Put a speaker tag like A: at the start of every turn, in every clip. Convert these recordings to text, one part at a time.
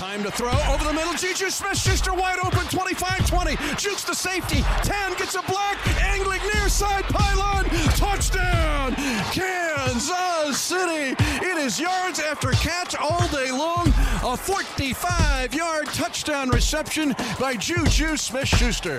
A: Time to throw over the middle. Juju Smith-Schuster wide open. 25-20. Jukes the safety. 10 gets a block. Angling near side pylon. Touchdown, Kansas City. It is yards after catch all day long. A 45-yard touchdown reception by Juju Smith-Schuster.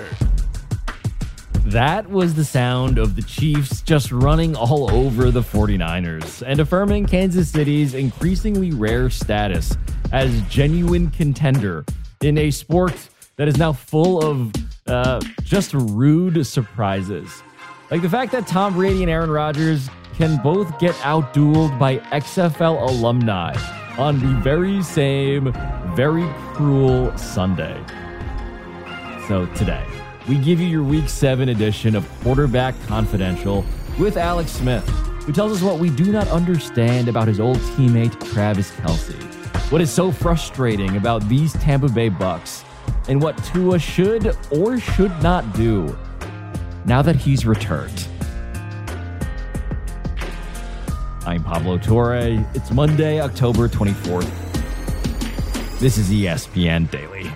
B: That was the sound of the Chiefs just running all over the 49ers and affirming Kansas City's increasingly rare status as genuine contender in a sport that is now full of just rude surprises. Like the fact that Tom Brady and Aaron Rodgers can both get outdueled by XFL alumni on the very same, very cruel Sunday. So today, we give you your Week 7 edition of Quarterback Confidential with Alex Smith, who tells us what we do not understand about his old teammate Travis Kelce, what is so frustrating about these Tampa Bay Bucks, and what Tua should or should not do now that he's returned. I'm Pablo Torre. It's Monday, October 24th. This is ESPN Daily.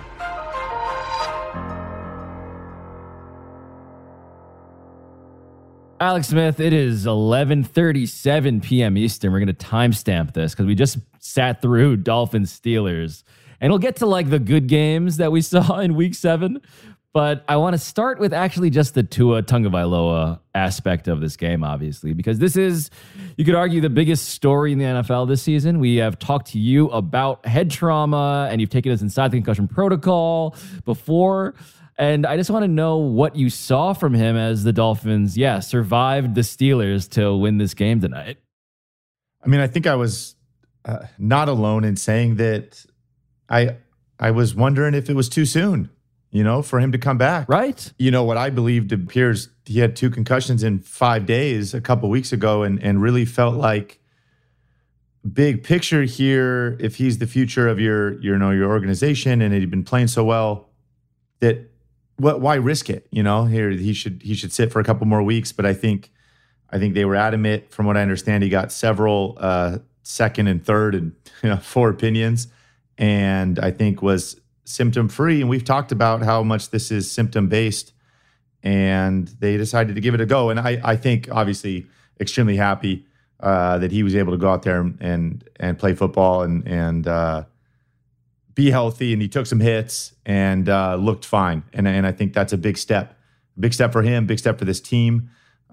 B: Alex Smith, it is 11:37 p.m. Eastern. We're going to timestamp this because we just sat through Dolphins Steelers. And we'll get to like the good games that we saw in Week 7. But I want to start with actually just the Tua Tagovailoa aspect of this game, obviously, because this is, you could argue, the biggest story in the NFL this season. We have talked to you about head trauma, and you've taken us inside the concussion protocol before. And I just want to know what you saw from him as the Dolphins, survived the Steelers to win this game tonight.
C: I mean, I think I was not alone in saying that I was wondering if it was too soon, for him to come back.
B: Right.
C: What I believed appears he had 2 concussions in 5 days a couple weeks ago and really felt like big picture here, if he's the future of your organization and he'd been playing so well, that why risk it? Here he should sit for a couple more weeks. But I think they were adamant. From what I understand, he got several second and third and 4 opinions, and I think was symptom free. And we've talked about how much this is symptom based, and they decided to give it a go. And I think obviously extremely happy that he was able to go out there and play football and be healthy, and he took some hits and looked fine. And I think that's a big step for him, big step for this team.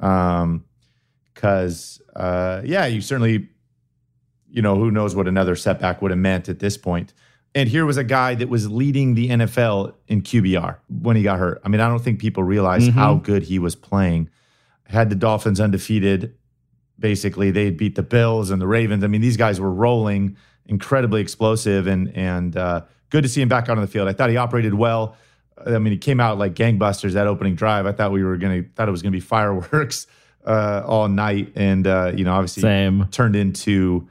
C: Because you certainly, who knows what another setback would have meant at this point. And here was a guy that was leading the NFL in QBR when he got hurt. I mean, I don't think people realize how good he was playing. Had the Dolphins undefeated. Basically, they beat the Bills and the Ravens. I mean, these guys were rolling, incredibly explosive, and good to see him back out on the field. I thought he operated well. I mean, he came out like gangbusters that opening drive. I thought it was gonna be fireworks all night, and obviously turned into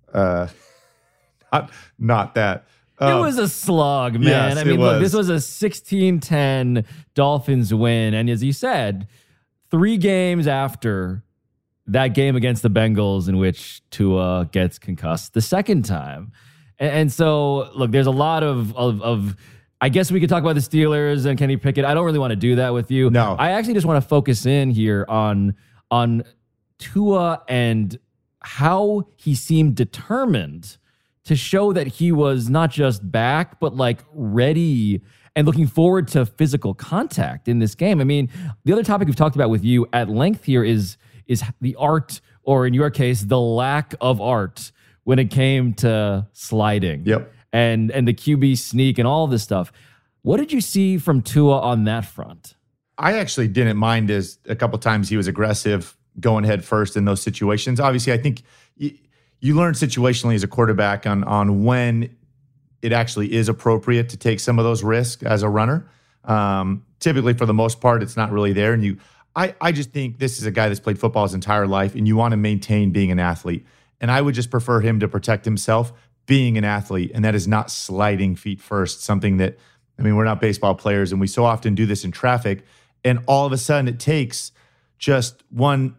C: not that.
B: It was a slog, man.
C: Yes,
B: I mean, look, this was a 16-10 Dolphins win, and as you said, 3 games after that game against the Bengals in which Tua gets concussed the second time. And so, look, there's a lot of I guess we could talk about the Steelers and Kenny Pickett. I don't really want to do that with you.
C: No.
B: I actually just want to focus in here on Tua and how he seemed determined to show that he was not just back, but like ready and looking forward to physical contact in this game. I mean, the other topic we've talked about with you at length here is the art, or in your case, the lack of art when it came to sliding.
C: Yep.
B: And the QB sneak and all this stuff. What did you see from Tua on that front?
C: I actually didn't mind as a couple times he was aggressive going head first in those situations. Obviously, I think you learn situationally as a quarterback on when it actually is appropriate to take some of those risks as a runner. Typically, for the most part, it's not really there. And I just think this is a guy that's played football his entire life, and you want to maintain being an athlete. And I would just prefer him to protect himself being an athlete, and that is not sliding feet first, something that, I mean, we're not baseball players, and we so often do this in traffic, and all of a sudden it takes just one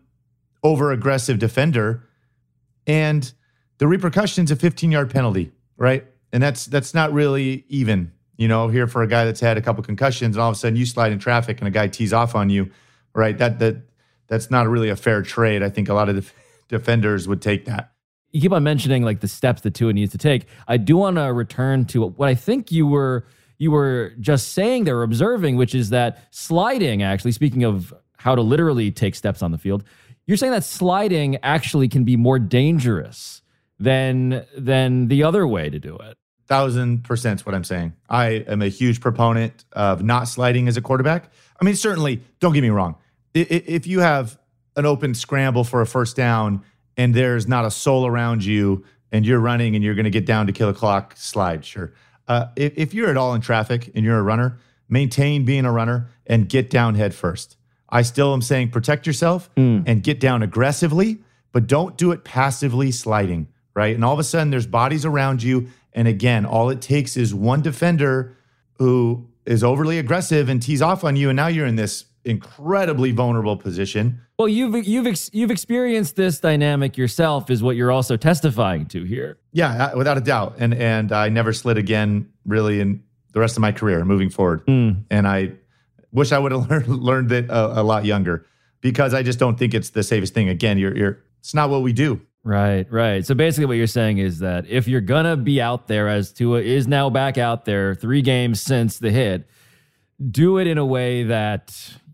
C: over-aggressive defender, and the repercussions, a 15-yard penalty, right? And that's not really even, here for a guy that's had a couple concussions and all of a sudden you slide in traffic and a guy tees off on you, right? That's not really a fair trade. I think a lot of defenders would take that.
B: You keep on mentioning like the steps that Tua needs to take. I do want to return to what I think you were just saying there, observing, which is that sliding, actually, speaking of how to literally take steps on the field, you're saying that sliding actually can be more dangerous than the other way to do it.
C: 1,000% is what I'm saying. I am a huge proponent of not sliding as a quarterback. I mean, certainly, don't get me wrong. If you have an open scramble for a first down and there's not a soul around you and you're running and you're going to get down to kill a clock, slide, sure. If you're at all in traffic and you're a runner, maintain being a runner and get down head first. I still am saying protect yourself and get down aggressively, but don't do it passively sliding, right? And all of a sudden there's bodies around you. And again, all it takes is one defender who is overly aggressive and tees off on you, and now you're in this incredibly vulnerable position.
B: Well, you've experienced this dynamic yourself, is what you're also testifying to here.
C: Yeah, without a doubt. And I never slid again, really, in the rest of my career moving forward. And I wish I would have learned it a lot younger, because I just don't think it's the safest thing. Again, it's not what we do.
B: Right. So basically what you're saying is that if you're going to be out there, as Tua is now back out there 3 games since the hit, do it in a way that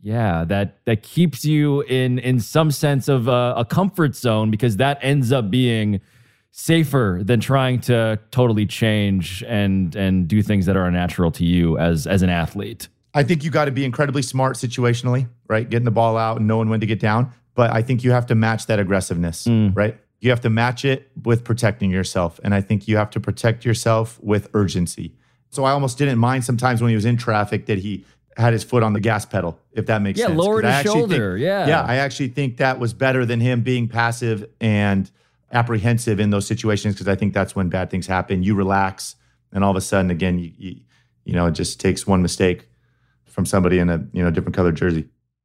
B: keeps you in some sense of a comfort zone, because that ends up being safer than trying to totally change and do things that are unnatural to you as an athlete.
C: I think you got to be incredibly smart situationally, right? Getting the ball out and knowing when to get down. But I think you have to match that aggressiveness, right? You have to match it with protecting yourself. And I think you have to protect yourself with urgency. So I almost didn't mind sometimes when he was in traffic that he had his foot on the gas pedal, if that makes sense.
B: Yeah, lowered his shoulder.
C: Yeah, I actually think that was better than him being passive and apprehensive in those situations, because I think that's when bad things happen. You relax, and all of a sudden, again, you it just takes one mistake from somebody in a different colored jersey.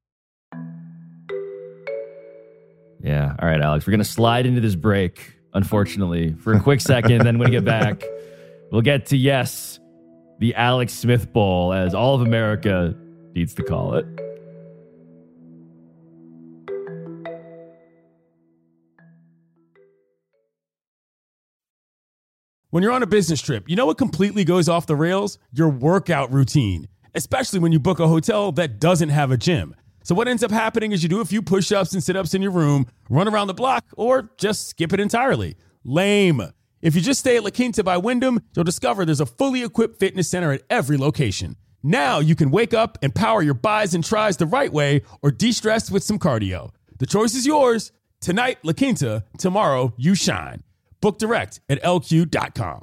B: Yeah. All right, Alex, we're going to slide into this break, unfortunately, for a quick second. Then when we get back, we'll get to, the Alex Smith Bowl, as all of America needs to call it.
D: When you're on a business trip, you know what completely goes off the rails? Your workout routine, especially when you book a hotel that doesn't have a gym. So what ends up happening is you do a few push-ups and sit-ups in your room, run around the block, or just skip it entirely. Lame. If you just stay at La Quinta by Wyndham, you'll discover there's a fully equipped fitness center at every location. Now you can wake up and power your bis and tris the right way, or de-stress with some cardio. The choice is yours. Tonight, La Quinta. Tomorrow, you shine. Book direct at lq.com.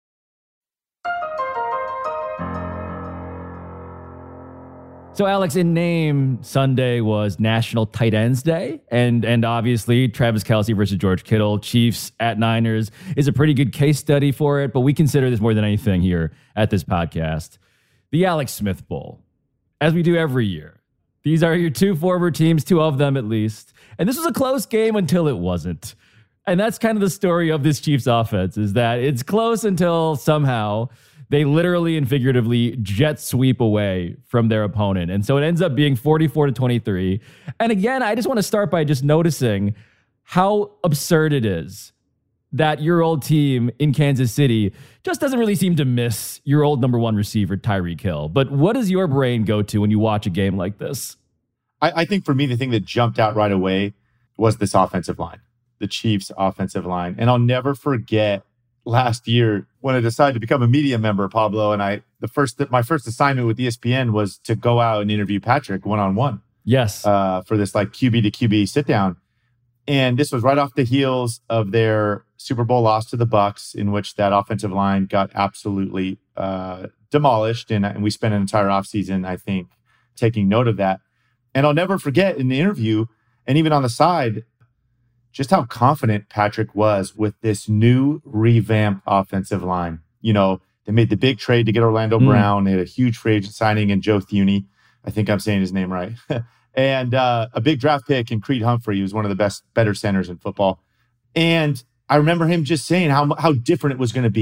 B: So, Alex, in name, Sunday was National Tight Ends Day, and obviously Travis Kelce versus George Kittle, Chiefs at Niners, is a pretty good case study for it, but we consider this more than anything here at this podcast. The Alex Smith Bowl, as we do every year. These are your 2 former teams, 2 of them at least, and this was a close game until it wasn't. And that's kind of the story of this Chiefs offense, is that it's close until somehow they literally and figuratively jet sweep away from their opponent. And so it ends up being 44-23. And again, I just want to start by just noticing how absurd it is that your old team in Kansas City just doesn't really seem to miss your old number 1 receiver, Tyreek Hill. But what does your brain go to when you watch a game like this?
C: I think for me, the thing that jumped out right away was this offensive line, the Chiefs offensive line. And I'll never forget last year when I decided to become a media member, Pablo, and my first assignment with ESPN was to go out and interview Patrick one-on-one.
B: Yes.
C: For this like QB to QB sit down. And this was right off the heels of their Super Bowl loss to the Bucs, in which that offensive line got absolutely demolished. And we spent an entire offseason, I think, taking note of that. And I'll never forget in the interview, and even on the side, just how confident Patrick was with this new revamped offensive line. They made the big trade to get Orlando Brown. They had a huge free agent signing in Joe Thuney. I think I'm saying his name right. And a big draft pick in Creed Humphrey, who was one of the better centers in football. And I remember him just saying how different it was going to be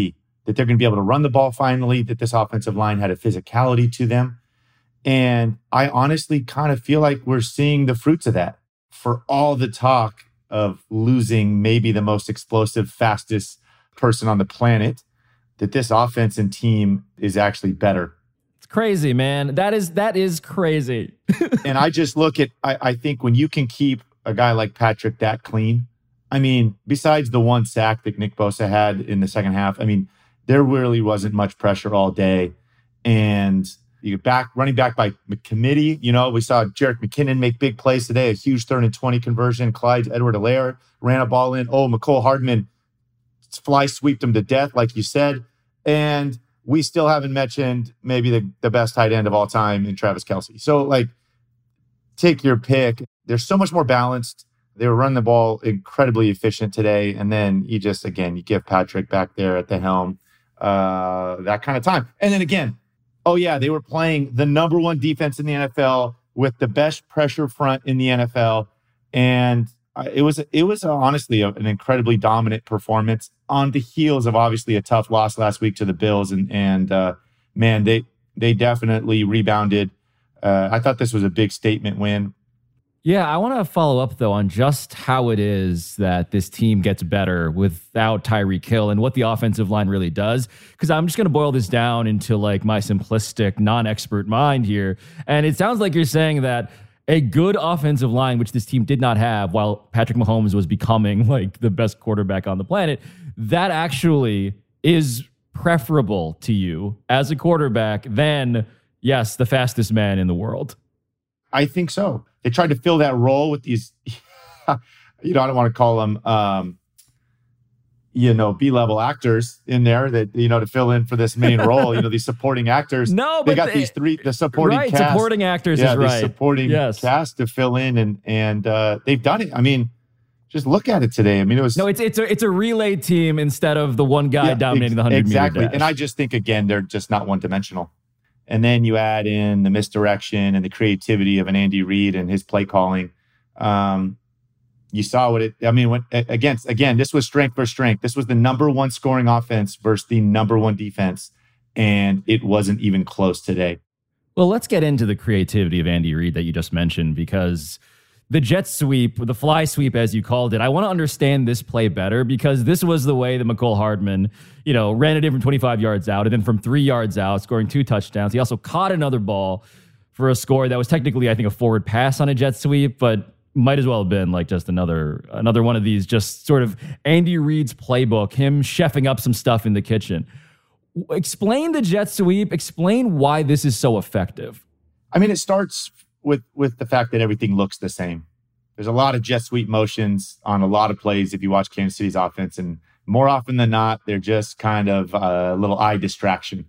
C: that they're going to be able to run the ball finally, that this offensive line had a physicality to them. And I honestly kind of feel like we're seeing the fruits of that. For all the talk of losing maybe the most explosive, fastest person on the planet, that this offense and team is actually better.
B: It's crazy, man. That is crazy.
C: And I just look at, I think when you can keep a guy like Patrick that clean, I mean, besides the one sack that Nick Bosa had in the second half, I mean, there really wasn't much pressure all day. And you get running back by committee. You know, we saw Jerick McKinnon make big plays today, a huge 3rd and 20 conversion. Clyde Edward-Helaire ran a ball in. Oh, Mecole Hardman fly sweeped him to death, like you said. And we still haven't mentioned maybe the best tight end of all time in Travis Kelce. So, like, take your pick. They're so much more balanced. They were running the ball incredibly efficient today. And then you just, again, you give Patrick back there at the helm that kind of time. And then again, oh yeah, they were playing the number one defense in the NFL with the best pressure front in the NFL. And it was honestly an incredibly dominant performance on the heels of obviously a tough loss last week to the Bills. And man, they definitely rebounded. I thought this was a big statement win.
B: Yeah, I want to follow up, though, on just how it is that this team gets better without Tyreek Hill and what the offensive line really does. Because I'm just going to boil this down into like my simplistic, non-expert mind here. And it sounds like you're saying that a good offensive line, which this team did not have while Patrick Mahomes was becoming like the best quarterback on the planet, that actually is preferable to you as a quarterback than, yes, the fastest man in the world.
C: I think so. They tried to fill that role with these, I don't want to call them, B-level actors in there that, to fill in for this main role, these supporting actors.
B: No, but
C: they got the supporting
B: right,
C: cast.
B: Supporting actors is right.
C: Supporting cast to fill in and they've done it. I mean, just look at it today. I mean, it was...
B: No, it's a relay team instead of the one guy dominating the 100-meter
C: exactly.
B: dash.
C: And I just think, again, they're just not one-dimensional. And then you add in the misdirection and the creativity of an Andy Reid and his play calling. You saw again, this was strength for strength. This was the number one scoring offense versus the number one defense. And it wasn't even close today.
B: Well, let's get into the creativity of Andy Reid that you just mentioned, because the jet sweep, the fly sweep, as you called it, I want to understand this play better, because this was the way that Mecole Hardman, ran it in from 25 yards out and then from 3 yards out, scoring 2 touchdowns. He also caught another ball for a score that was technically, I think, a forward pass on a jet sweep, but might as well have been like just another one of these, just sort of Andy Reid's playbook, him chefing up some stuff in the kitchen. Explain the jet sweep. Explain why this is so effective.
C: I mean, it starts with the fact that everything looks the same. There's a lot of jet sweep motions on a lot of plays if you watch Kansas City's offense, and more often than not, they're just kind of a little eye distraction,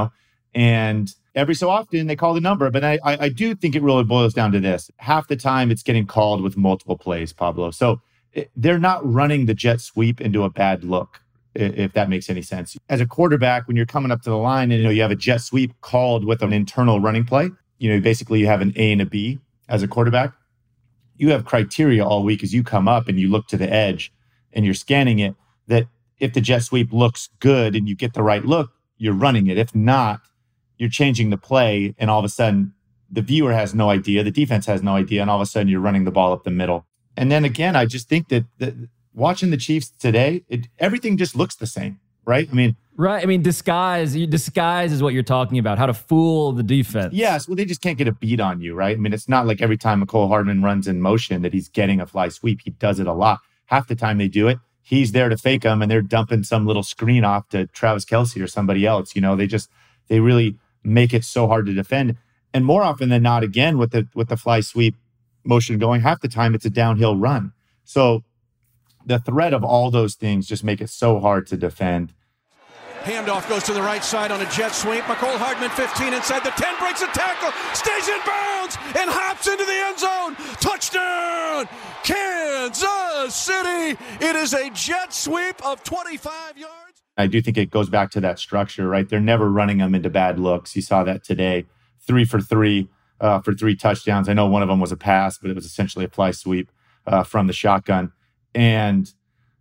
C: And every so often they call the number, but I do think it really boils down to this. Half the time it's getting called with multiple plays, Pablo. So they're not running the jet sweep into a bad look, if that makes any sense. As a quarterback, when you're coming up to the line and you have a jet sweep called with an internal running play, basically you have an A and a B as a quarterback. You have criteria all week as you come up and you look to the edge and you're scanning it, that if the jet sweep looks good and you get the right look, you're running it. If not, you're changing the play, and all of a sudden the viewer has no idea, the defense has no idea, and all of a sudden you're running the ball up the middle. And then again, I just think that watching the Chiefs today, everything just looks the same, right?
B: Right. I mean, disguise is what you're talking about, how to fool the defense.
C: Yes. Well, they just can't get a beat on you, right? I mean, it's not like every time Mecole Hardman runs in motion that he's getting a fly sweep. He does it a lot. Half the time they do it, he's there to fake them and they're dumping some little screen off to Travis Kelce or somebody else. They really make it so hard to defend. And more often than not, again, with the fly sweep motion going, half the time it's a downhill run. So the threat of all those things just make it so hard to defend.
A: Handoff goes to the right side on a jet sweep. Mecole Hardman, 15 inside the 10, breaks a tackle, stays in bounds, and hops into the end zone. Touchdown, Kansas City. It is a jet sweep of 25 yards.
C: I do think it goes back to that structure, right? They're never running them into bad looks. You saw that today. 3 for 3 for 3 touchdowns. I know one of them was a pass, but it was essentially a fly sweep from the shotgun. And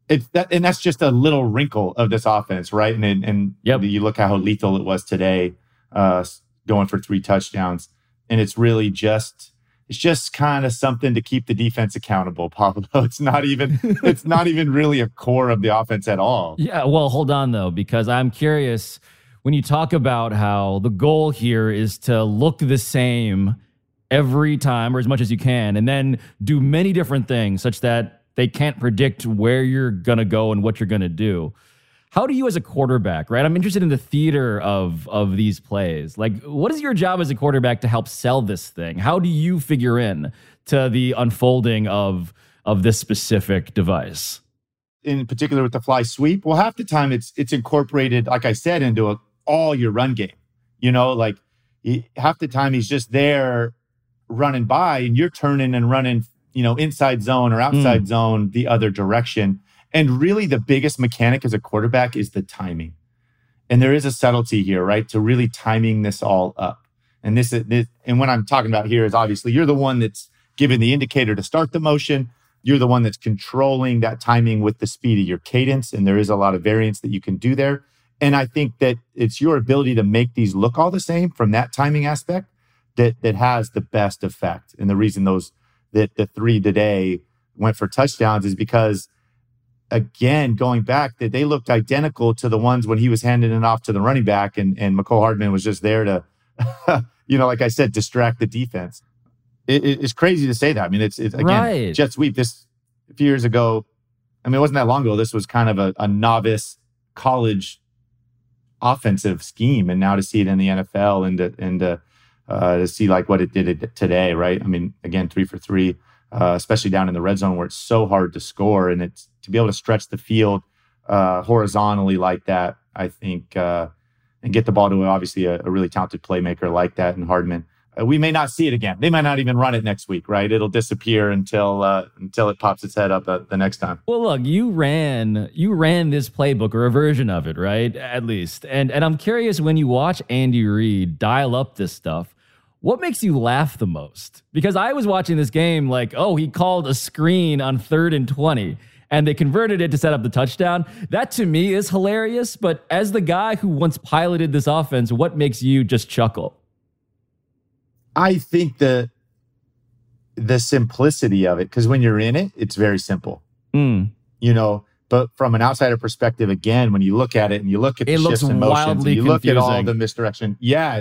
C: And that's just a little wrinkle of this offense, right? And you look at how lethal it was today, going for 3 touchdowns, and it's really just kind of something to keep the defense accountable, Pablo. It's not even really a core of the offense at all.
B: Yeah, well, hold on though, because I'm curious when you talk about how the goal here is to look the same every time or as much as you can, and then do many different things such that they can't predict where you're going to go and what you're going to do. How do you as a quarterback, right? I'm interested in the theater of these plays. Like, what is your job as a quarterback to help sell this thing? How do you figure in to the unfolding of this specific device?
C: In particular with the fly sweep, well, half the time it's incorporated, like I said, into all your run game. Like half the time he's just there running by and you're turning and running, inside zone or outside zone the other direction. And really the biggest mechanic as a quarterback is the timing. And there is a subtlety here, right? To really timing this all up. And this and what I'm talking about here is obviously you're the one that's giving the indicator to start the motion. You're the one that's controlling that timing with the speed of your cadence. And there is a lot of variance that you can do there. And I think that it's your ability to make these look all the same from that timing aspect that has the best effect. And the reason that the 3 today went for touchdowns is because, again, going back, that they looked identical to the ones when he was handing it off to the running back and Mecole Hardman was just there to, like I said, distract the defense. It's crazy to say that. I mean, it's again,
B: right.
C: Jet sweep. This a few years ago, I mean, it wasn't that long ago. This was kind of a novice college offensive scheme. And now to see it in the NFL and to see like what it did today, right? I mean, again, 3 for 3, especially down in the red zone where it's so hard to score, and it's to be able to stretch the field horizontally like that, I think, and get the ball to obviously a really talented playmaker like that in Hardman. We may not see it again. They might not even run it next week, right? It'll disappear until it pops its head up the next time.
B: Well, look, you ran this playbook or a version of it, right? At least. And I'm curious, when you watch Andy Reid dial up this stuff, what makes you laugh the most? Because I was watching this game like, oh, he called a screen on 3rd and 20 and they converted it to set up the touchdown. That to me is hilarious. But as the guy who once piloted this offense, what makes you just chuckle?
C: I think the simplicity of it, because when you're in it, it's very simple. But from an outsider perspective, again, when you look at it and you look at the shifts and motions, and you look at all the misdirection,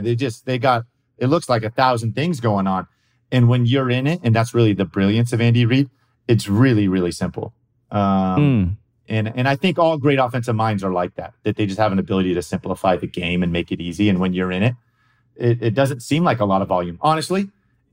C: it looks like 1,000 things going on. And when you're in it, and that's really the brilliance of Andy Reid, it's really, really simple. And I think all great offensive minds are like that they just have an ability to simplify the game and make it easy. And when you're in it, it doesn't seem like a lot of volume. Honestly,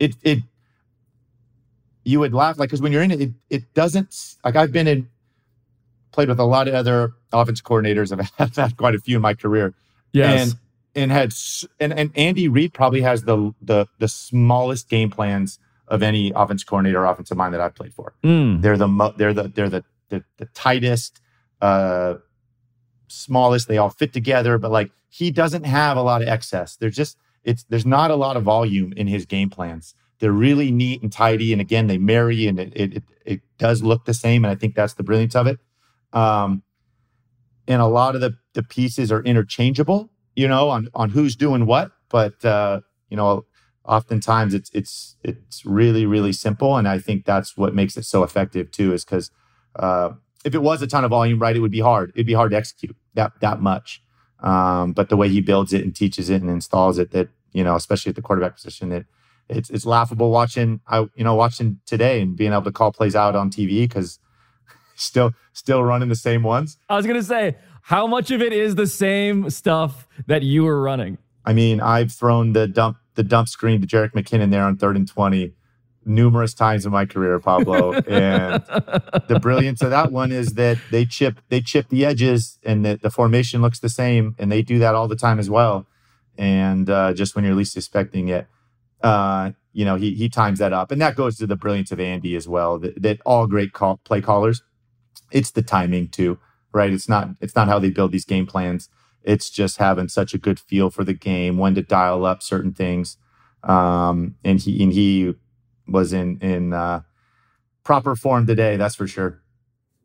C: you would laugh, like, because when you're in it doesn't, like, I've played with a lot of other offensive coordinators. I've had quite a few in my career.
B: Yes.
C: And Andy Reid probably has the smallest game plans of any offensive coordinator or offensive mind that I've played for. They're the tightest, smallest. They all fit together, but like he doesn't have a lot of excess. There's not a lot of volume in his game plans. They're really neat and tidy, and again, they marry, and it does look the same. And I think that's the brilliance of it. And a lot of the pieces are interchangeable, on who's doing what, but oftentimes it's really, really simple. And I think that's what makes it so effective too, is because if it was a ton of volume, right, it would be hard. It'd be hard to execute that much. But the way he builds it and teaches it and installs it, that, especially at the quarterback position, it's laughable watching today and being able to call plays out on TV because still running the same ones.
B: I was going to say, how much of it is the same stuff that you were running?
C: I mean, I've thrown the dump screen to Jerick McKinnon there on 3rd and 20 numerous times in my career, Pablo. And the brilliance of that one is that they chip the edges and the formation looks the same. And they do that all the time as well. And just when you're least expecting it, he times that up. And that goes to the brilliance of Andy as well, that all great play callers, it's the timing too, right? It's not how they build these game plans. It's just having such a good feel for the game, when to dial up certain things. And he was in proper form today, that's for sure.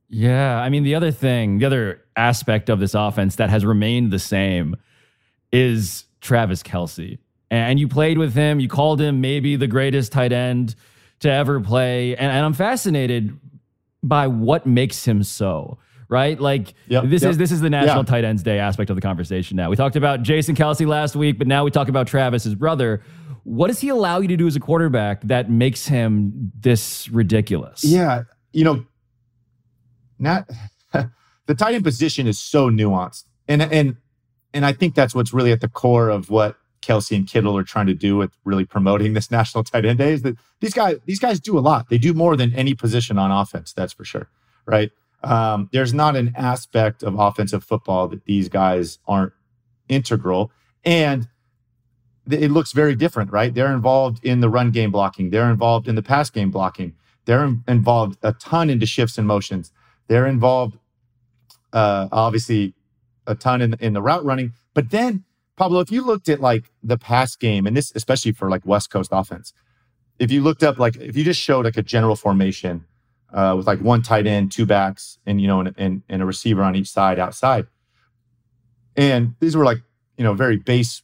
B: Yeah, I mean, the other aspect of this offense that has remained the same is Travis Kelce. And you played with him. You called him maybe the greatest tight end to ever play. And I'm fascinated by what makes him so, right? Like, this is the National Tight Ends Day aspect of the conversation now. We talked about Jason Kelce last week, but now we talk about Travis, his brother. What does he allow you to do as a quarterback that makes him this ridiculous?
C: Yeah, the tight end position is so nuanced. And I think that's what's really at the core of what Kelce and Kittle are trying to do with really promoting this National Tight End Day, is that these guys do a lot. They do more than any position on offense, that's for sure, right? There's not an aspect of offensive football that these guys aren't integral. And it looks very different, right? They're involved in the run game blocking. They're involved in the pass game blocking. They're involved a ton into shifts and motions. They're involved, obviously, a ton in the route running. But then, Pablo, if you looked at like the pass game, and this especially for like West Coast offense, if you looked up, like if you just showed like a general formation with like one tight end, two backs, and and a receiver on each side outside, and these were like very base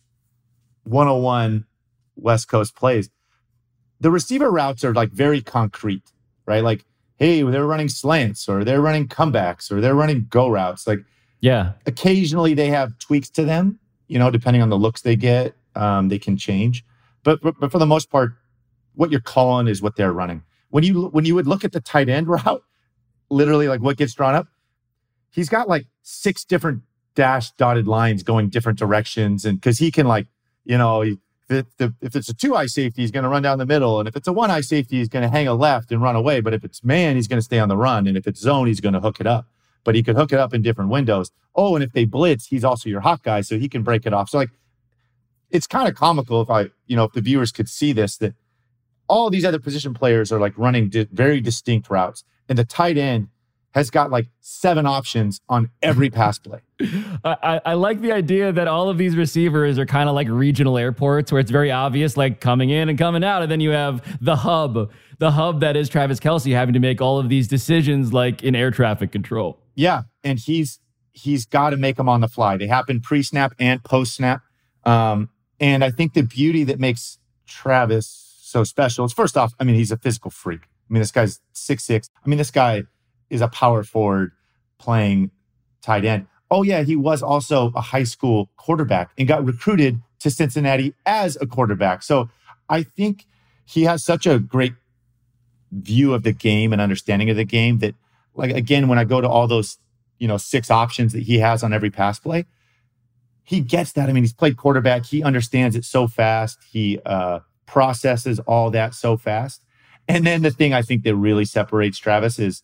C: 101 West Coast plays. The receiver routes are like very concrete, right? Like, hey, they're running slants, or they're running comebacks, or they're running go routes. Like, yeah, occasionally they have tweaks to them, depending on the looks they get. They can change, but for the most part, what you're calling is what they're running. When you would look at the tight end route, literally like what gets drawn up, he's got like 6 different dashed dotted lines going different directions, and because he can like, if it's a 2-eye safety, he's going to run down the middle. And if it's a 1-eye safety, he's going to hang a left and run away. But if it's man, he's going to stay on the run. And if it's zone, he's going to hook it up. But he could hook it up in different windows. Oh, and if they blitz, he's also your hot guy, so he can break it off. So like, it's kind of comical if the viewers could see this, that all these other position players are like running very distinct routes. And the tight end has got like 7 options on every pass play.
B: I like the idea that all of these receivers are kind of like regional airports where it's very obvious, like coming in and coming out. And then you have the hub that is Travis Kelce having to make all of these decisions like in air traffic control.
C: Yeah. And he's got to make them on the fly. They happen pre-snap and post-snap. And I think the beauty that makes Travis so special is, first off, I mean, he's a physical freak. I mean, this guy's 6'6". I mean, this guy is a power forward playing tight end. Oh, yeah, he was also a high school quarterback and got recruited to Cincinnati as a quarterback. So I think he has such a great view of the game and understanding of the game that, like, again, when I go to all those, 6 options that he has on every pass play, he gets that. I mean, he's played quarterback. He understands it so fast. He processes all that so fast. And then the thing I think that really separates Travis is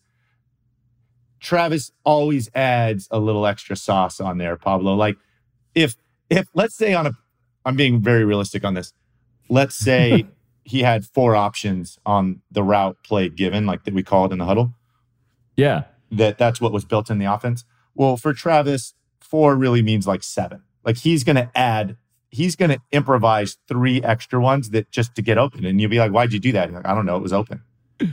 C: Travis always adds a little extra sauce on there, Pablo. Like if let's say I'm being very realistic on this. Let's say he had 4 options on the route play given, like that we call it in the huddle.
B: Yeah.
C: That's what was built in the offense. Well, for Travis, 4 really means like 7. Like he's going to improvise 3 extra ones that just to get open. And you'll be like, why'd you do that? You're like, I don't know. It was open,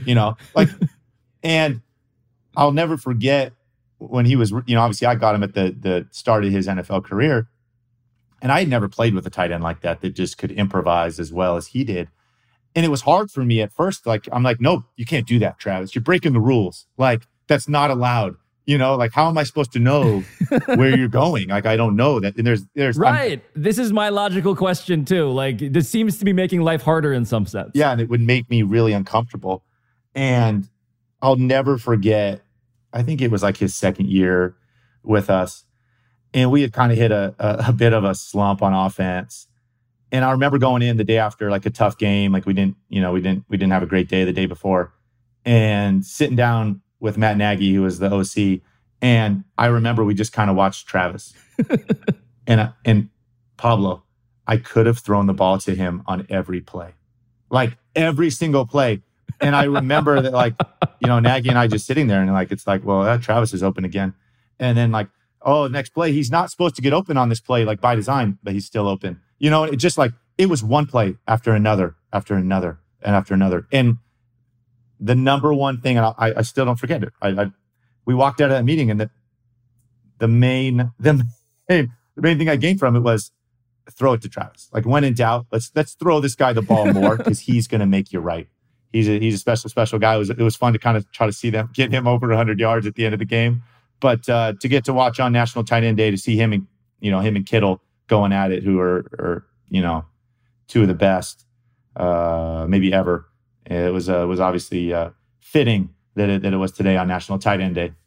C: and I'll never forget when he was, obviously I got him at the start of his NFL career, and I had never played with a tight end like that just could improvise as well as he did. And it was hard for me at first. Like, I'm like, no, you can't do that, Travis. You're breaking the rules. Like, that's not allowed. Like, how am I supposed to know where you're going? Like, I don't know that. And there's
B: right. This is my logical question too. Like, this seems to be making life harder in some sense.
C: Yeah. And it would make me really uncomfortable. And I'll never forget, I think it was like his second year with us. And we had kind of hit a bit of a slump on offense. And I remember going in the day after like a tough game. Like we didn't have a great day the day before, and sitting down with Matt Nagy, who was the OC. And I remember we just kind of watched Travis and Pablo. I could have thrown the ball to him on every play, like every single play. And I remember that, like, Nagy and I just sitting there and like, it's like, well, Travis is open again. And then like, oh, next play, he's not supposed to get open on this play, like by design, but he's still open. It just like, it was one play after another, after another, and after another. And the number one thing, and I still don't forget it. we walked out of that meeting, and the main thing I gained from it was throw it to Travis. Like, when in doubt, let's throw this guy the ball more, because he's going to make you right. He's a special guy. It was fun to kind of try to see them get him over 100 yards at the end of the game. But to get to watch on National Tight End Day, to see him and Kittle going at it, who are two of the best maybe ever. It was obviously fitting that it was today on National Tight End Day.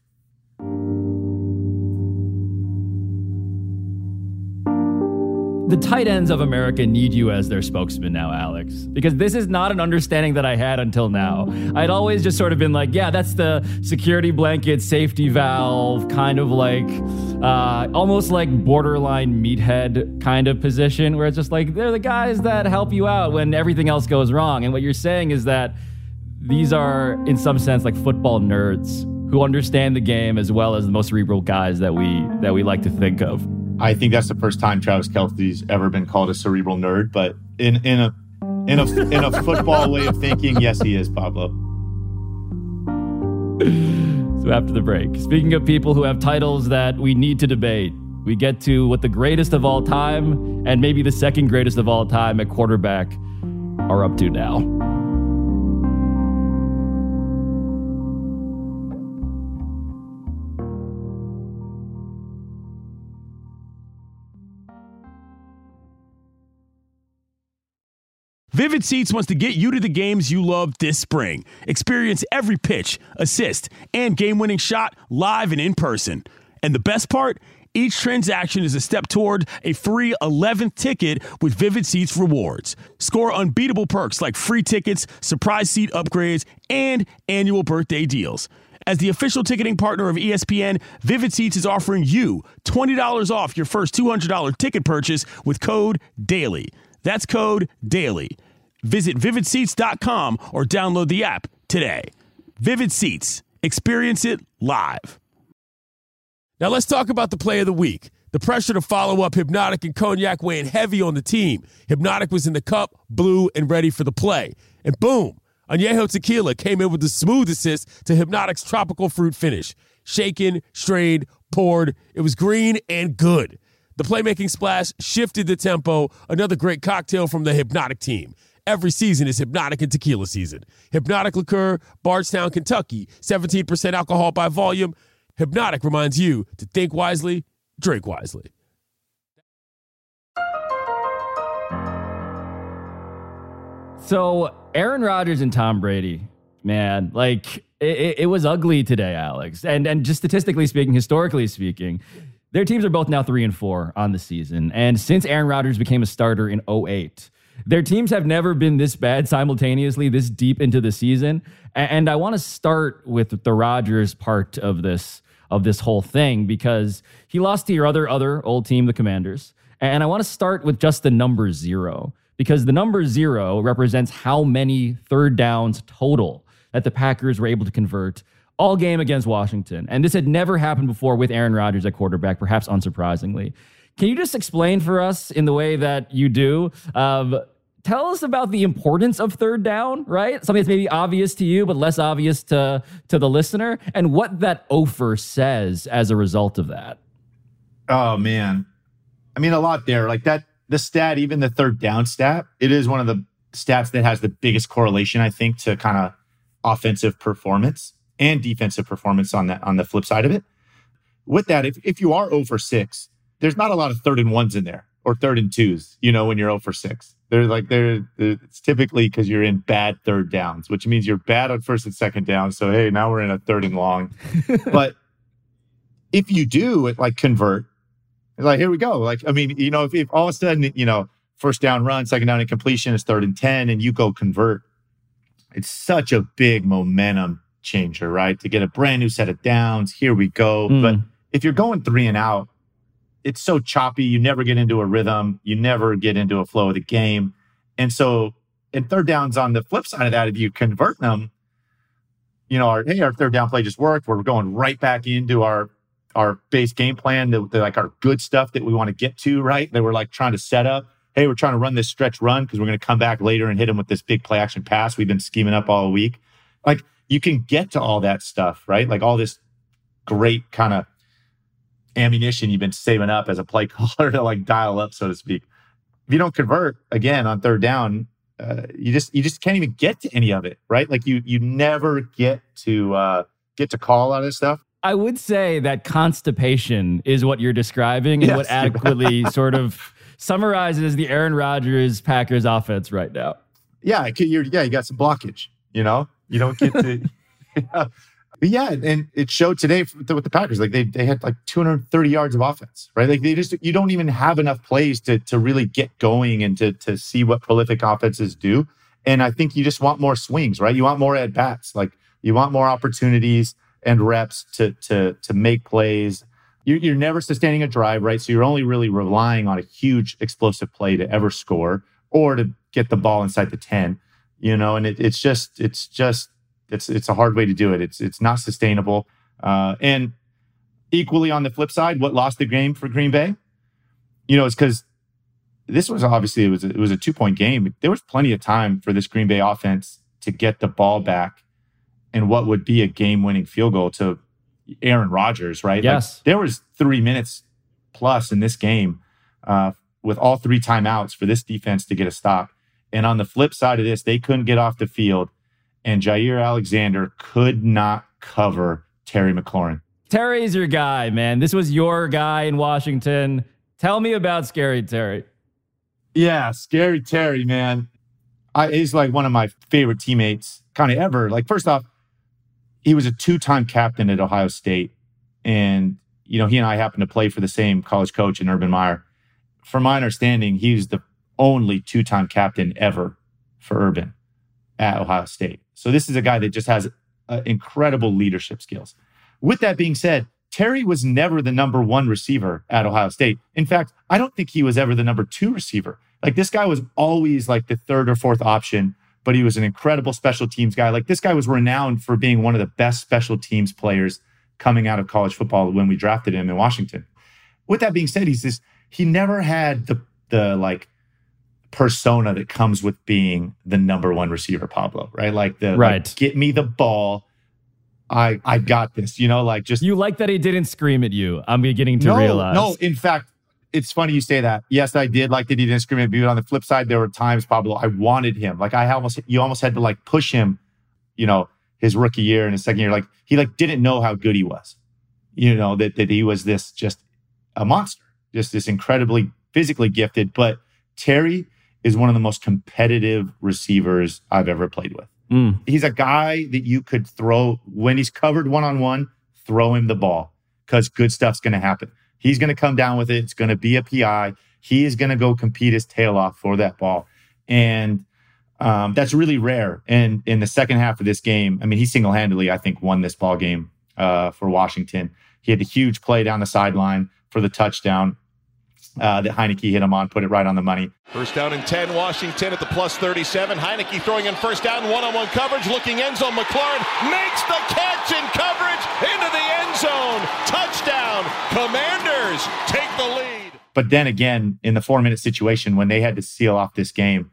B: The tight ends of America need you as their spokesman now, Alex, because this is not an understanding that I had until now. I'd always just sort of been like, yeah, that's the security blanket, safety valve, kind of like almost like borderline meathead kind of position, where it's just like, they're the guys that help you out when everything else goes wrong. And what you're saying is that these are, in some sense, like football nerds who understand the game as well as the most cerebral guys that we like to think of.
C: I think that's the first time Travis Kelce's ever been called a cerebral nerd, but in a football way of thinking, yes, he is, Pablo.
B: So after the break, speaking of people who have titles that we need to debate, we get to what the greatest of all time and maybe the second greatest of all time at quarterback are up to now.
D: Vivid Seats wants to get you to the games you love this spring. Experience every pitch, assist, and game-winning shot live and in person. And the best part? Each transaction is a step toward a free 11th ticket with Vivid Seats rewards. Score unbeatable perks like free tickets, surprise seat upgrades, and annual birthday deals. As the official ticketing partner of ESPN, Vivid Seats is offering you $20 off your first $200 ticket purchase with code DAILY. That's code DAILY. Visit vividseats.com or download the app today. Vivid Seats. Experience it live. Now let's talk about the play of the week. The pressure to follow up Hypnotic and Cognac weighing heavy on the team. Hypnotic was in the cup, blue, and ready for the play. And boom, Añejo Tequila came in with the smooth assist to Hypnotic's tropical fruit finish. Shaken, strained, poured. It was green and good. The playmaking splash shifted the tempo. Another great cocktail from the Hypnotic team. Every season is Hypnotic and Tequila season. Hypnotic Liqueur, Bardstown, Kentucky, 17% alcohol by volume. Hypnotic reminds you to think wisely, drink wisely.
B: So Aaron Rodgers and Tom Brady, man, like it was ugly today, Alex. And just statistically speaking, historically speaking, their teams are both now 3-4 on the season. And since Aaron Rodgers became a starter in 2008, their teams have never been this bad simultaneously, this deep into the season. And I want to start with the Rodgers part of this whole thing, because he lost to your other old team, the Commanders. And I want to start with just the number 0, because the number 0 represents how many third downs total that the Packers were able to convert all game against Washington. And this had never happened before with Aaron Rodgers at quarterback, perhaps unsurprisingly. Can you just explain for us in the way that you do? Tell us about the importance of third down, right? Something that's maybe obvious to you, but less obvious to the listener, and what that offer says as a result of that.
C: Oh, man. I mean, a lot there. Like that, the stat, even the third down stat, it is one of the stats that has the biggest correlation, I think, to kind of offensive performance and defensive performance on the flip side of it. With that, if you are 0 for 6, there's not a lot of 3rd and 1s in there, or 3rd and 2s, when you're 0 for 6. It's typically because you're in bad third downs, which means you're bad on 1st and 2nd down. So, hey, now we're in a 3rd and long. But if you do convert, like, here we go. If all of a sudden, 1st down run, 2nd down incompletion is 3rd and 10, and you go convert, it's such a big momentum changer, right? To get a brand new set of downs. Here we go. But if you're going 3 and out, it's so choppy. You never get into a rhythm. You never get into a flow of the game. And so in third downs, on the flip side of that, if you convert them, our 3rd down play just worked. We're going right back into our base game plan, our good stuff that we want to get to, right? That we're trying to set up. Hey, we're trying to run this stretch run because we're going to come back later and hit them with this big play action pass we've been scheming up all week. You can get to all that stuff, right? All this great kind of ammunition you've been saving up as a play caller to like dial up, so to speak. If you don't convert again on third down, you just can't even get to any of it, right? Like you never get to call out of stuff.
B: I would say that constipation is what you're describing and what adequately sort of summarizes the Aaron Rodgers Packers offense right now.
C: Yeah, you got some blockage, you know? You don't get to... But yeah, and it showed today with the Packers. Like they had like 230 yards of offense, right? Like you don't even have enough plays to really get going and to see what prolific offenses do. And I think you just want more swings, right? You want more at bats. Like you want more opportunities and reps to make plays. You're never sustaining a drive, right? So you're only really relying on a huge explosive play to ever score or to get the ball inside the 10, you know. And it's a hard way to do it. It's not sustainable. And equally on the flip side, what lost the game for Green Bay, you know, it's because this was obviously it was a 2-point game. There was plenty of time for this Green Bay offense to get the ball back and what would be a game-winning field goal to Aaron Rodgers, right?
B: Yes.
C: Like, there was 3 minutes plus in this game with all 3 timeouts for this defense to get a stop. And on the flip side of this, they couldn't get off the field, and Jair Alexander could not cover Terry McLaurin.
B: Terry's your guy, man. This was your guy in Washington. Tell me about Scary Terry.
C: Yeah, Scary Terry, man. He's like one of my favorite teammates kind of ever. Like, first off, he was a 2-time captain at Ohio State. And, you know, he and I happened to play for the same college coach in Urban Meyer. From my understanding, he was the only 2-time captain ever for Urban at Ohio State. So this is a guy that just has incredible leadership skills. With that being said, Terry was never the number 1 receiver at Ohio State. In fact, I don't think he was ever the number 2 receiver. Like, this guy was always like the 3rd or 4th option, but he was an incredible special teams guy. Like, this guy was renowned for being one of the best special teams players coming out of college football when we drafted him in Washington. With that being said, he never had the like persona that comes with being the number 1 receiver, Pablo, right? Like like, get me the ball. I got this, you know, like just... You
B: like that he didn't scream at you. I'm beginning to realize.
C: No, in fact, it's funny you say that. Yes, I did like that he didn't scream at me, but on the flip side, there were times, Pablo, I wanted him. Like you almost had to like push him, you know, his rookie year and his second year. Like he like didn't know how good he was, you know, that he was this just a monster, just this incredibly physically gifted. But Terry is one of the most competitive receivers I've ever played with. He's a guy that you could throw when he's covered one-on-one, throw him the ball because good stuff's going to happen. He's going to come down with it. It's going to be a PI. He is going to go compete his tail off for that ball. And that's really rare. And in the second half of this game, I mean, he single-handedly, I think, won this ball game for Washington. He had a huge play down the sideline for the touchdown that Heinicke hit him on, put it right on the money.
A: First down and 10, Washington at the plus 37. Heinicke throwing in first down, one-on-one coverage, looking end zone. McLaurin makes the catch in coverage into the end zone. Touchdown. Commanders take the lead.
C: But then again, in the 4-minute situation, when they had to seal off this game,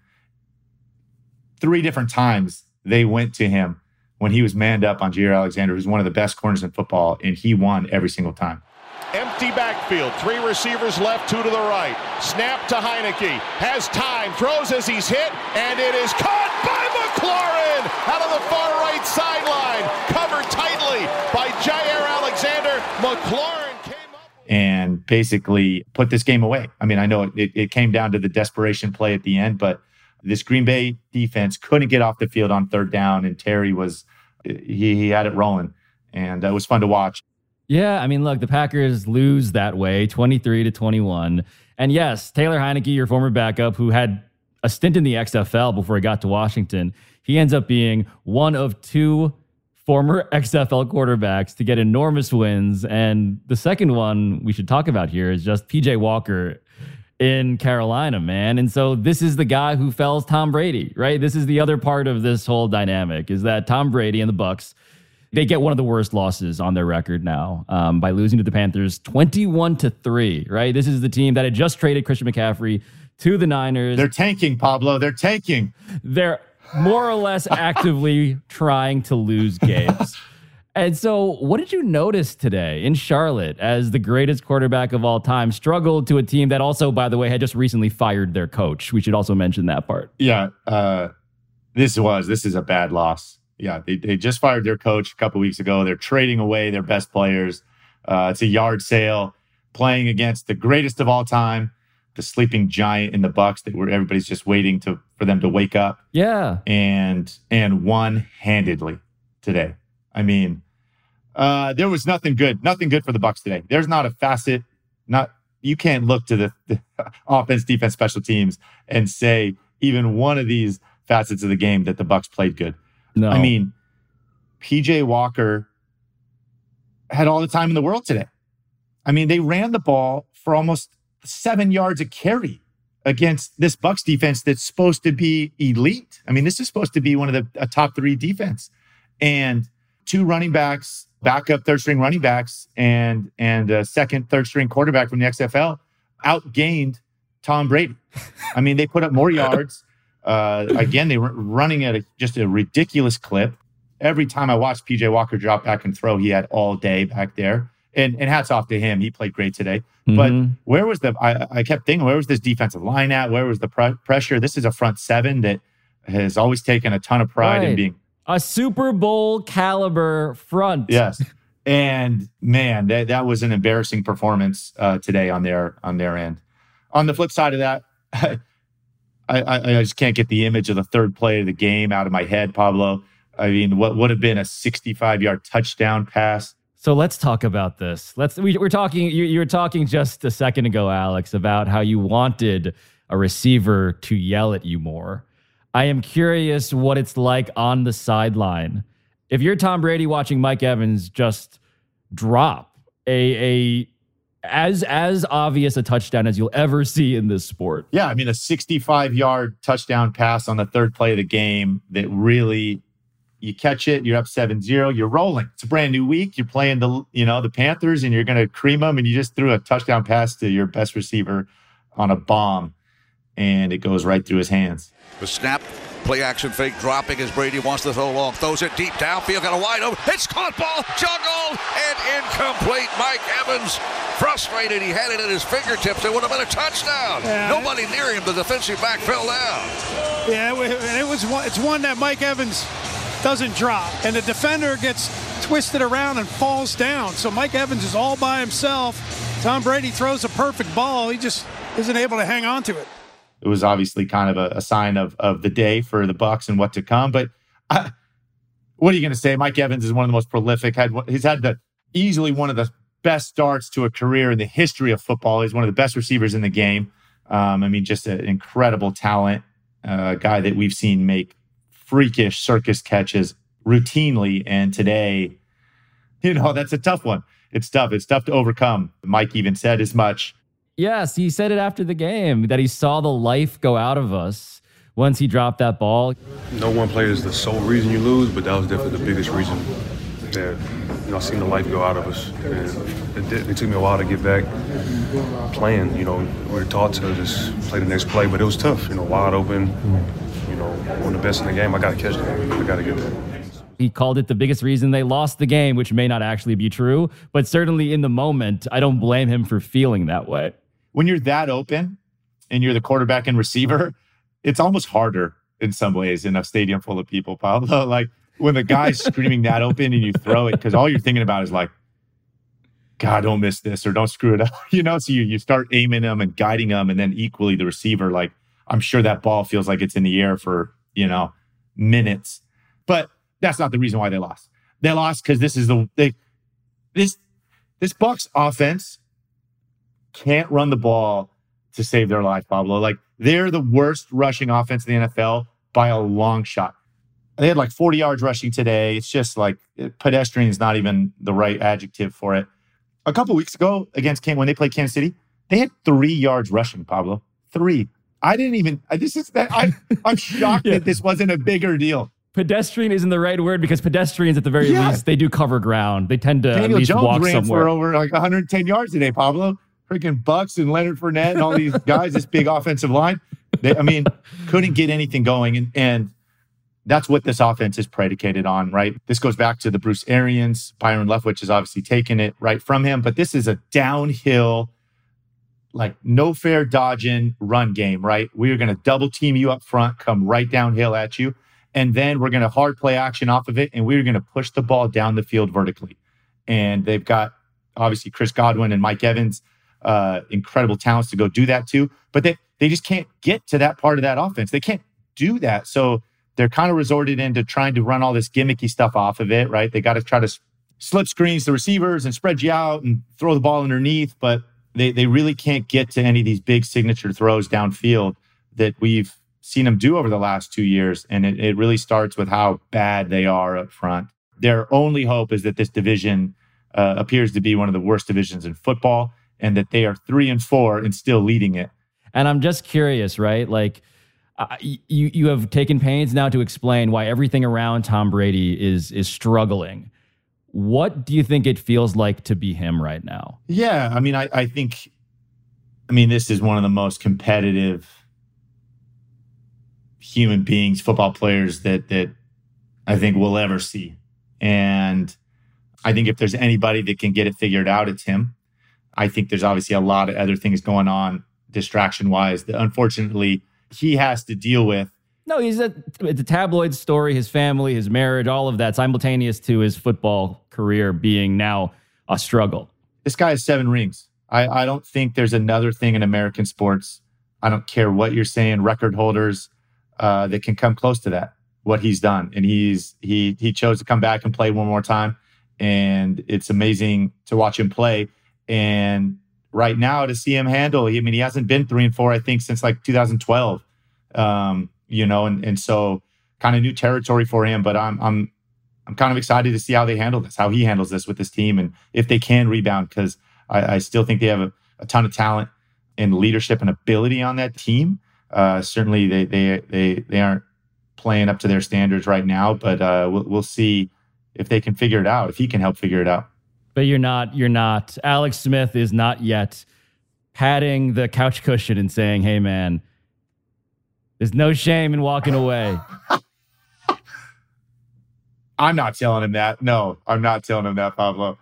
C: 3 different times they went to him when he was manned up on Jair Alexander, who's one of the best corners in football, and he won every single time.
A: Empty backfield, 3 receivers left, 2 to the right. Snap to Heinicke, has time, throws as he's hit, and it is caught by McLaurin out of the far right sideline. Covered tightly by Jair Alexander. McLaurin came up
C: and basically put this game away. I mean, I know it came down to the desperation play at the end, but this Green Bay defense couldn't get off the field on third down, and Terry he had it rolling, and it was fun to watch.
B: Yeah, I mean, look, the Packers lose that way, 23-21. And yes, Taylor Heinicke, your former backup, who had a stint in the XFL before he got to Washington, he ends up being one of 2 former XFL quarterbacks to get enormous wins. And the second one we should talk about here is just PJ Walker in Carolina, man. And so this is the guy who fells Tom Brady, right? This is the other part of this whole dynamic, is that Tom Brady and the Bucs, they get one of the worst losses on their record now by losing to the Panthers 21-3, right? This is the team that had just traded Christian McCaffrey to the Niners.
C: They're tanking, Pablo. They're tanking.
B: They're more or less actively trying to lose games. And so what did you notice today in Charlotte as the greatest quarterback of all time struggled to a team that also, by the way, had just recently fired their coach? We should also mention that part.
C: Yeah, this is a bad loss. Yeah, they just fired their coach a couple weeks ago. They're trading away their best players. It's a yard sale, playing against the greatest of all time, the sleeping giant in the Bucs that everybody's just waiting for them to wake up.
B: Yeah,
C: and won handedly today. I mean, there was nothing good for the Bucs today. There's not a facet. You can't look to the offense, defense, special teams and say even one of these facets of the game that the Bucs played good.
B: no,
C: I mean, PJ Walker had all the time in the world today. I mean, they ran the ball for almost 7 yards a carry against this Bucs defense that's supposed to be elite. I mean, this is supposed to be one of a top 3 defense. And 2 running backs, backup third-string running backs, and a second, third-string quarterback from the XFL outgained Tom Brady. I mean, they put up more yards. Again, they were running at just a ridiculous clip. Every time I watched PJ Walker drop back and throw, he had all day back there. And hats off to him. He played great today. But where was I kept thinking, where was this defensive line at? Where was the pressure? This is a front 7 that has always taken a ton of pride in being
B: a Super Bowl caliber front.
C: Yes. And man, that was an embarrassing performance today on their end. On the flip side of that, I just can't get the image of the third play of the game out of my head, Pablo. I mean, what would have been a 65-yard touchdown pass.
B: So let's talk about this. We're talking. You were talking just a second ago, Alex, about how you wanted a receiver to yell at you more. I am curious what it's like on the sideline. If you're Tom Brady watching Mike Evans just drop as obvious a touchdown as you'll ever see in this sport.
C: Yeah, I mean, a 65-yard touchdown pass on the third play of the game that really, you catch it, you're up 7-0, you're rolling. It's a brand new week. You're playing the Panthers, and you're going to cream them, and you just threw a touchdown pass to your best receiver on a bomb, and it goes right through his hands.
E: The snap, play action fake, dropping as Brady wants to throw long. Throws it deep downfield, got a wide open. It's caught ball, juggled, and incomplete. Mike Evans, frustrated. He had it at his fingertips. It would have been a touchdown. Yeah. Nobody near him. The defensive back fell down.
F: Yeah, it's one that Mike Evans doesn't drop, and the defender gets twisted around and falls down. So Mike Evans is all by himself. Tom Brady throws a perfect ball. He just isn't able to hang on to it.
C: It was obviously kind of a sign of the day for the Bucs and what to come. But what are you going to say? Mike Evans is one of the most prolific. He's had easily one of the best starts to a career in the history of football. He's one of the best receivers in the game. I mean, just an incredible talent, guy that we've seen make freakish circus catches routinely. And today, that's a tough one. It's tough. It's tough to overcome. Mike even said as much.
B: Yes, he said it after the game, that he saw the life go out of us once he dropped that ball.
G: No one play is the sole reason you lose, but that was definitely the biggest reason that, I seen the life go out of us. And it took me a while to get back playing. We were taught to just play the next play, but it was tough, wide open. One of the best in the game. I got to catch that. I got to get that.
B: He called it the biggest reason they lost the game, which may not actually be true, but certainly in the moment, I don't blame him for feeling that way.
C: When you're that open and you're the quarterback and receiver, it's almost harder in some ways in a stadium full of people, Pablo. Like when the guy's screaming that open and you throw it, because all you're thinking about is like, God, don't miss this or don't screw it up. So you start aiming them and guiding them, and then equally the receiver, like I'm sure that ball feels like it's in the air for, minutes. But that's not the reason why they lost. They lost because this Bucs offense can't run the ball to save their life, Pablo. Like they're the worst rushing offense in the NFL by a long shot. They had like 40 yards rushing today. It's just like pedestrian is not even the right adjective for it. A couple weeks ago when they played Kansas City, they had 3 yards rushing, Pablo. 3. I didn't even. I'm shocked that this wasn't a bigger deal.
B: Pedestrian isn't the right word because pedestrians, at the very least, they do cover ground. They tend to
C: Daniel
B: at least
C: Jones
B: walk
C: ran
B: somewhere.
C: For over like 110 yards today, Pablo. Freaking Bucks and Leonard Fournette and all these guys, this big offensive line. Couldn't get anything going. And that's what this offense is predicated on, right? This goes back to the Bruce Arians. Byron Leftwich has obviously taken it right from him, but this is a downhill, like no fair dodging run game, right? We are going to double team you up front, come right downhill at you, and then we're going to hard play action off of it, and we're going to push the ball down the field vertically. And they've got obviously Chris Godwin and Mike Evans, incredible talents to go do that too, but they just can't get to that part of that offense. They can't do that. So they're kind of resorted into trying to run all this gimmicky stuff off of it, right? They got to try to slip screens the receivers and spread you out and throw the ball underneath, but they really can't get to any of these big signature throws downfield that we've seen them do over the last 2 years. And it really starts with how bad they are up front. Their only hope is that this division appears to be one of the worst divisions in football and that they are 3-4 and still leading it.
B: And I'm just curious, right? Like, you have taken pains now to explain why everything around Tom Brady is struggling. What do you think it feels like to be him right now?
C: Yeah, I mean, I think this is one of the most competitive human beings, football players that I think we'll ever see. And I think if there's anybody that can get it figured out, it's him. I think there's obviously a lot of other things going on distraction-wise that unfortunately he has to deal with.
B: No, it's a tabloid story, his family, his marriage, all of that simultaneous to his football career being now a struggle.
C: This guy has 7 rings. I don't think there's another thing in American sports, I don't care what you're saying, record holders, that can come close to that, what he's done. And he chose to come back and play one more time. And it's amazing to watch him play. And right now to see him handle, he hasn't been 3-4, I think, since like 2012. And so kind of new territory for him, but I'm kind of excited to see how they handle this, how he handles this with this team, and if they can rebound, because I still think they have a ton of talent and leadership and ability on that team. Certainly they aren't playing up to their standards right now, but we'll see if they can figure it out, if he can help figure it out.
B: But you're not. Alex Smith is not yet patting the couch cushion and saying, hey, man, there's no shame in walking away.
C: I'm not telling him that. No, I'm not telling him that, Pablo.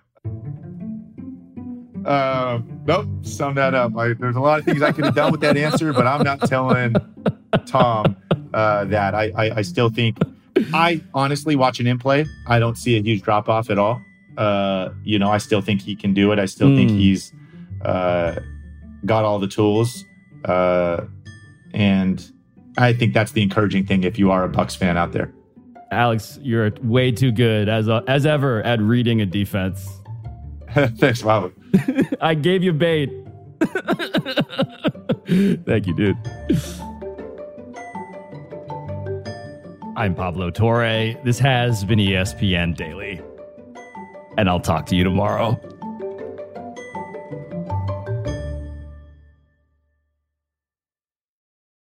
C: Nope, sum that up. There's a lot of things I could have done with that answer, but I'm not telling Tom that. I still think, I honestly, watching him play, I don't see a huge drop-off at all. I still think he can do it. I still think he's got all the tools. And I think that's the encouraging thing if you are a Bucs fan out there.
B: Alex, you're way too good as ever at reading a defense.
C: Thanks, Pablo.
B: I gave you bait. Thank you, dude. I'm Pablo Torre. This has been ESPN Daily. And I'll talk to you tomorrow.